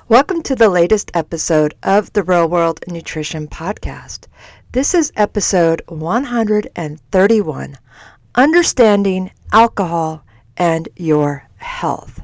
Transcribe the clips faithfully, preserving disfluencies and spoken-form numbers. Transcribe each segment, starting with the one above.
Welcome to the latest episode of the Real World Nutrition Podcast. This is episode one hundred thirty-one, Understanding Alcohol and Your Health.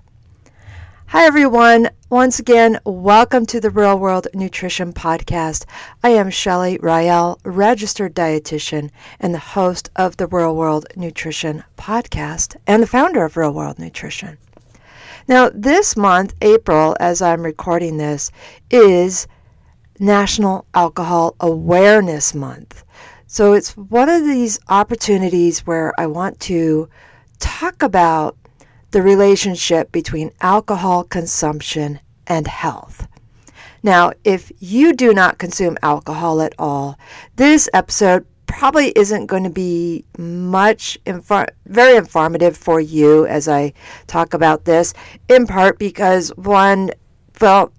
Hi everyone, once again, welcome to the Real World Nutrition Podcast. I am Shelley Rael, registered dietitian and the host of the Real World Nutrition Podcast and the founder of Real World Nutrition. Now, this month, April, as I'm recording this, is National Alcohol Awareness Month. So it's one of these opportunities where I want to talk about the relationship between alcohol consumption and health. Now, if you do not consume alcohol at all, this episode probably isn't going to be much, infor- very informative for you as I talk about this, in part because one, well,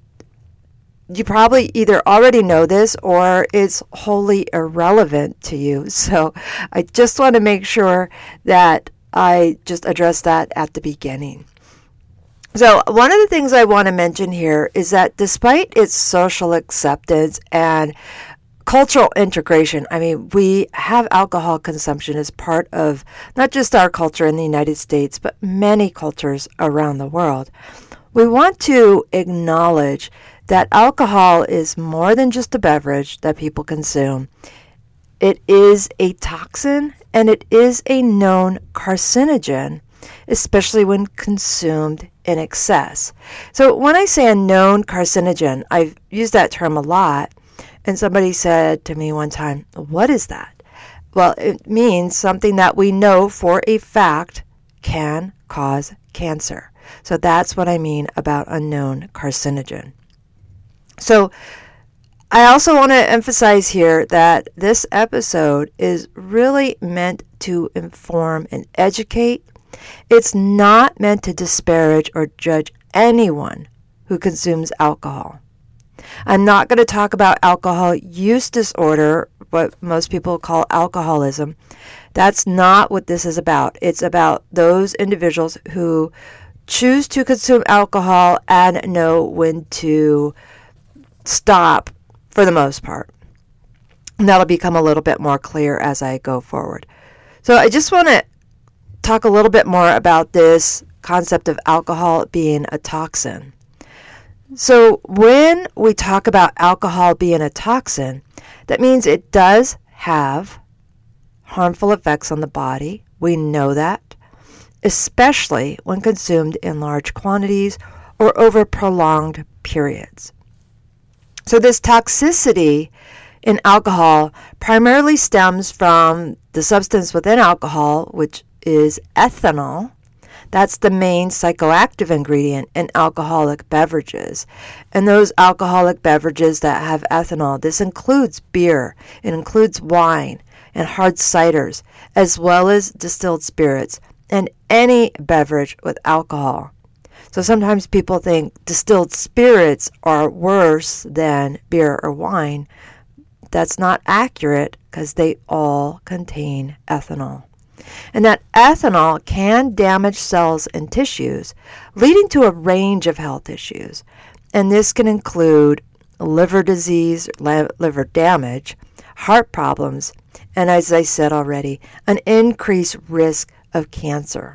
you probably either already know this or it's wholly irrelevant to you. So I just want to make sure that I just address that at the beginning. So one of the things I want to mention here is that despite its social acceptance and cultural integration, I mean, we have alcohol consumption as part of not just our culture in the United States, but many cultures around the world. We want to acknowledge that alcohol is more than just a beverage that people consume. It is a toxin and it is a known carcinogen, especially when consumed in excess. So when I say a known carcinogen, I've used that term a lot. And somebody said to me one time, what is that? Well, it means something that we know for a fact can cause cancer. So that's what I mean about a known carcinogen. So I also want to emphasize here that this episode is really meant to inform and educate. It's not meant to disparage or judge anyone who consumes alcohol. I'm not going to talk about alcohol use disorder, what most people call alcoholism. That's not what this is about. It's about those individuals who choose to consume alcohol and know when to stop for the most part. And that'll become a little bit more clear as I go forward. So I just want to talk a little bit more about this concept of alcohol being a toxin. So when we talk about alcohol being a toxin, that means it does have harmful effects on the body. We know that, especially when consumed in large quantities or over prolonged periods. So this toxicity in alcohol primarily stems from the substance within alcohol, which is ethanol. That's the main psychoactive ingredient in alcoholic beverages. And those alcoholic beverages that have ethanol, this includes beer, it includes wine and hard ciders, as well as distilled spirits and any beverage with alcohol. So sometimes people think distilled spirits are worse than beer or wine. That's not accurate because they all contain ethanol. And that ethanol can damage cells and tissues, leading to a range of health issues. And this can include liver disease, liver damage, heart problems, and as I said already, an increased risk of cancer.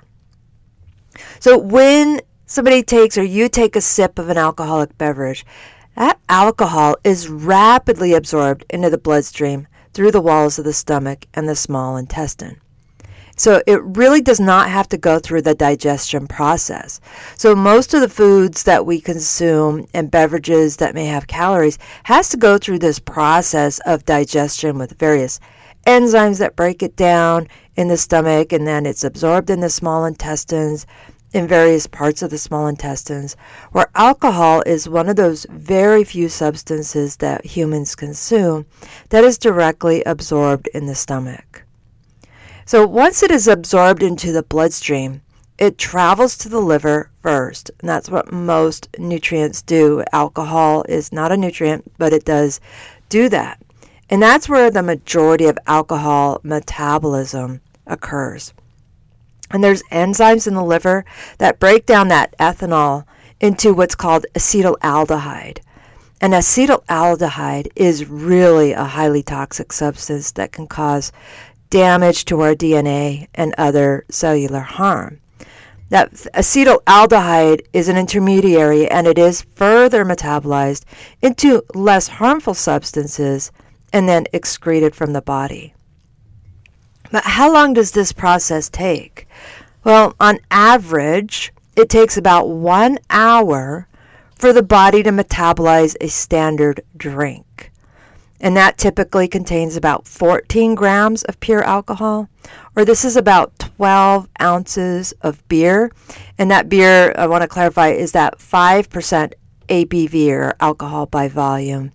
So when somebody takes or you take a sip of an alcoholic beverage, that alcohol is rapidly absorbed into the bloodstream through the walls of the stomach and the small intestine. So it really does not have to go through the digestion process. So most of the foods that we consume and beverages that may have calories has to go through this process of digestion with various enzymes that break it down in the stomach, and then it's absorbed in the small intestines, in various parts of the small intestines, where alcohol is one of those very few substances that humans consume that is directly absorbed in the stomach. So once it is absorbed into the bloodstream, it travels to the liver first, and that's what most nutrients do. Alcohol is not a nutrient, but it does do that. And that's where the majority of alcohol metabolism occurs. And there's enzymes in the liver that break down that ethanol into what's called acetaldehyde. And acetaldehyde is really a highly toxic substance that can cause damage to our D N A and other cellular harm. That acetaldehyde is an intermediary, and it is further metabolized into less harmful substances and then excreted from the body. But how long does this process take? Well, on average, it takes about one hour for the body to metabolize a standard drink. And that typically contains about fourteen grams of pure alcohol, or this is about twelve ounces of beer. And that beer, I want to clarify, is that five percent A B V, or alcohol by volume,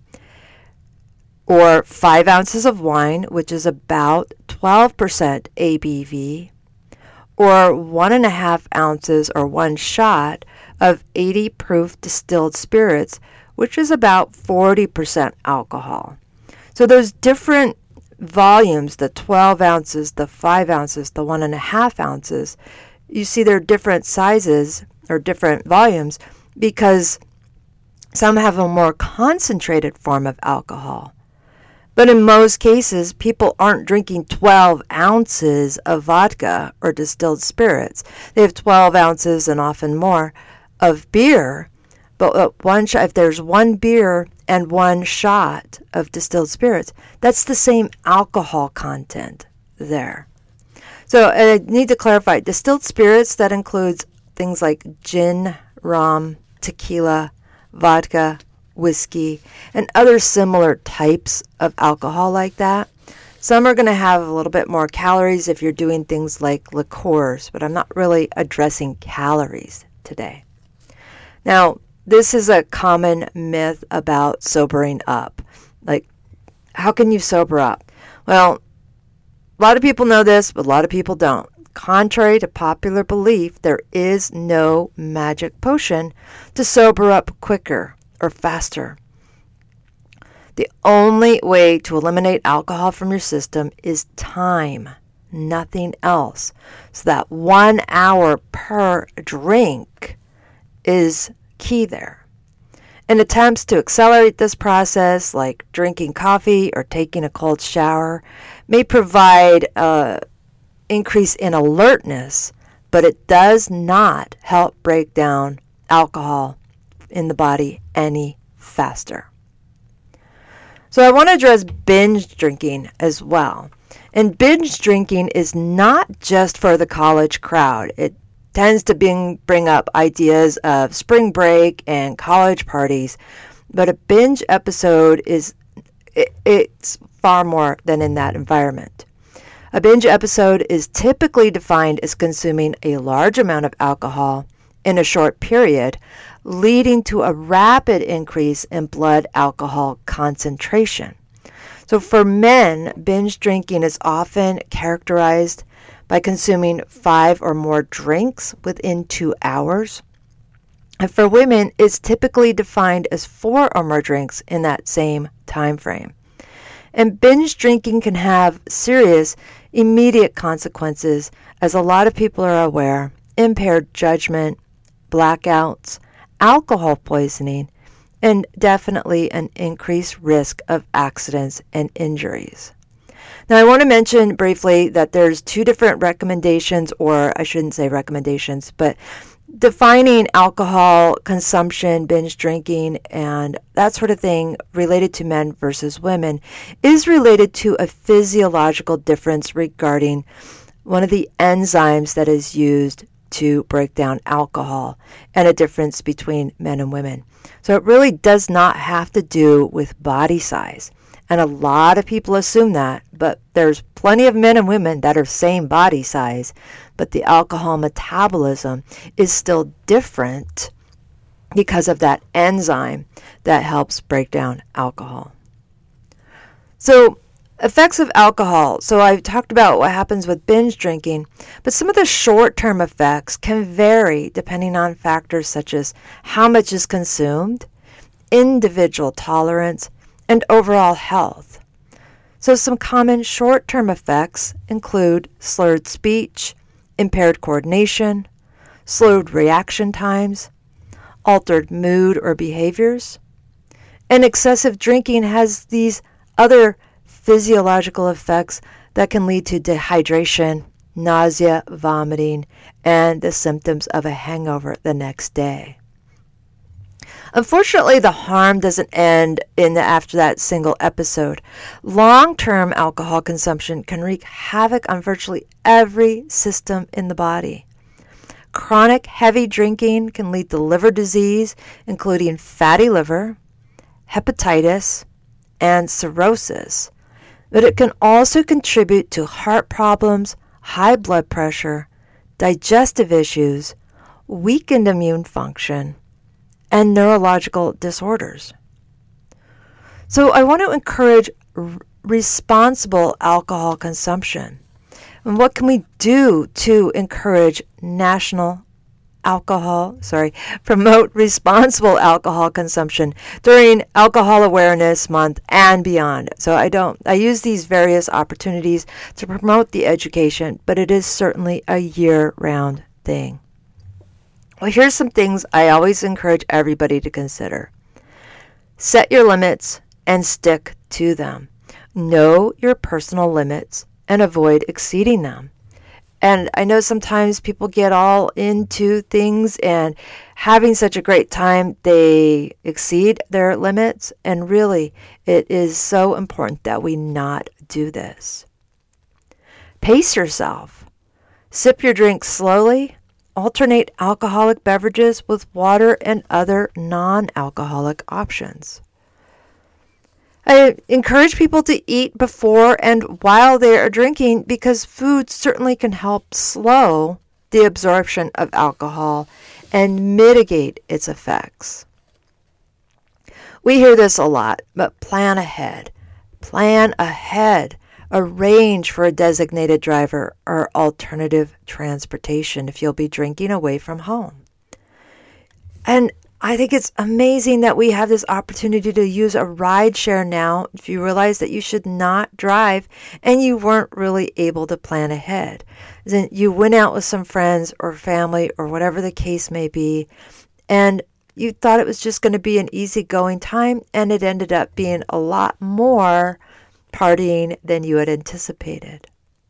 or five ounces of wine, which is about twelve percent A B V, or one and a half ounces or one shot of eighty proof distilled spirits, which is about forty percent alcohol. So those different volumes, the twelve ounces, the five ounces, the one and a half ounces, you see they're different sizes or different volumes because some have a more concentrated form of alcohol. But in most cases, people aren't drinking twelve ounces of vodka or distilled spirits. They have twelve ounces and often more of beer. But one shot, if there's one beer and one shot of distilled spirits, that's the same alcohol content there. So I need to clarify, distilled spirits, that includes things like gin, rum, tequila, vodka, whiskey, and other similar types of alcohol like that. Some are going to have a little bit more calories if you're doing things like liqueurs, but I'm not really addressing calories today. Now, this is a common myth about sobering up. Like, how can you sober up? Well, a lot of people know this, but a lot of people don't. Contrary to popular belief, there is no magic potion to sober up quicker or faster. The only way to eliminate alcohol from your system is time, nothing else. So that one hour per drink is key there. And attempts to accelerate this process, like drinking coffee or taking a cold shower, may provide an increase in alertness, but it does not help break down alcohol in the body any faster. So I want to address binge drinking as well. And binge drinking is not just for the college crowd. It tends to bring, bring up ideas of spring break and college parties, but a binge episode is it, it's far more than in that environment. A binge episode is typically defined as consuming a large amount of alcohol in a short period, leading to a rapid increase in blood alcohol concentration. So for men, binge drinking is often characterized by consuming five or more drinks within two hours. And for women, it's typically defined as four or more drinks in that same time frame. And binge drinking can have serious, immediate consequences, as a lot of people are aware: impaired judgment, blackouts, alcohol poisoning, and definitely an increased risk of accidents and injuries. Now, I want to mention briefly that there's two different recommendations, or I shouldn't say recommendations, but defining alcohol consumption, binge drinking, and that sort of thing related to men versus women is related to a physiological difference regarding one of the enzymes that is used to break down alcohol, and a difference between men and women. So it really does not have to do with body size. And a lot of people assume that, but there's plenty of men and women that are same body size, but the alcohol metabolism is still different because of that enzyme that helps break down alcohol. So, effects of alcohol. So I've talked about what happens with binge drinking, but some of the short-term effects can vary depending on factors such as how much is consumed, individual tolerance, and overall health. So some common short-term effects include slurred speech, impaired coordination, slowed reaction times, altered mood or behaviors. And excessive drinking has these other physiological effects that can lead to dehydration, nausea, vomiting, and the symptoms of a hangover the next day. Unfortunately, the harm doesn't end in the, after that single episode. Long-term alcohol consumption can wreak havoc on virtually every system in the body. Chronic heavy drinking can lead to liver disease, including fatty liver, hepatitis, and cirrhosis. But it can also contribute to heart problems, high blood pressure, digestive issues, weakened immune function, and neurological disorders. So I want to encourage r- responsible alcohol consumption. And what can we do to encourage national alcohol, sorry, promote responsible alcohol consumption during Alcohol Awareness Month and beyond? So I don't, I use these various opportunities to promote the education, but it is certainly a year-round thing. Well, here's some things I always encourage everybody to consider. Set your limits and stick to them. Know your personal limits and avoid exceeding them. And I know sometimes people get all into things and having such a great time, they exceed their limits. And really, it is so important that we not do this. Pace yourself. Sip your drink slowly. Alternate alcoholic beverages with water and other non-alcoholic options. I encourage people to eat before and while they are drinking because food certainly can help slow the absorption of alcohol and mitigate its effects. We hear this a lot, but plan ahead. Plan ahead. Arrange for a designated driver or alternative transportation if you'll be drinking away from home. And I think it's amazing that we have this opportunity to use a ride share now if you realize that you should not drive and you weren't really able to plan ahead. Then you went out with some friends or family or whatever the case may be, and you thought it was just going to be an easygoing time, and it ended up being a lot more partying than you had anticipated.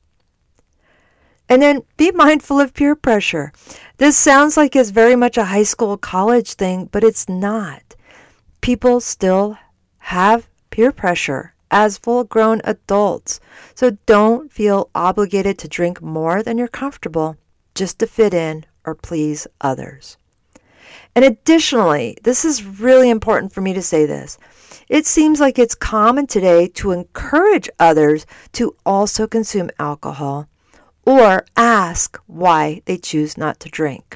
And then be mindful of peer pressure. This sounds like it's very much a high school, college thing, but it's not. People still have peer pressure as full-grown adults. So don't feel obligated to drink more than you're comfortable just to fit in or please others. And additionally, this is really important for me to say this. It seems like it's common today to encourage others to also consume alcohol or ask why they choose not to drink.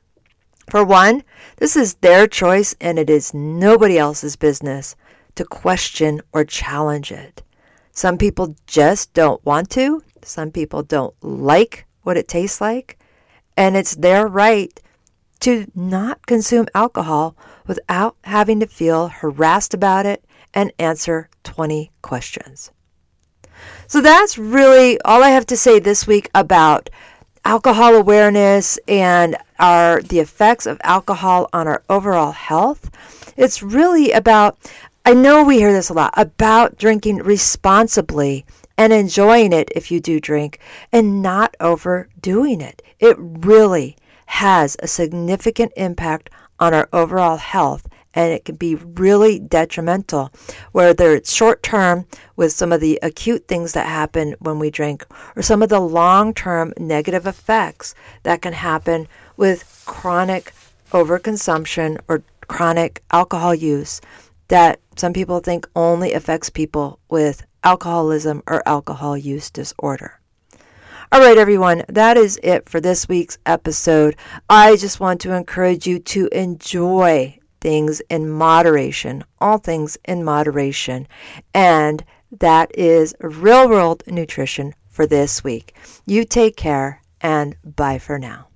For one, this is their choice and it is nobody else's business to question or challenge it. Some people just don't want to. Some people don't like what it tastes like. And it's their right to not consume alcohol without having to feel harassed about it and answer twenty questions. So that's really all I have to say this week about alcohol awareness and our the effects of alcohol on our overall health. It's really about, I know we hear this a lot, about drinking responsibly and enjoying it if you do drink and not overdoing it. It really has a significant impact on our overall health, and it can be really detrimental, whether it's short-term with some of the acute things that happen when we drink, or some of the long-term negative effects that can happen with chronic overconsumption or chronic alcohol use that some people think only affects people with alcoholism or alcohol use disorder. All right, everyone, that is it for this week's episode. I just want to encourage you to enjoy things in moderation, all things in moderation. And that is Real World Nutrition for this week. You take care and bye for now.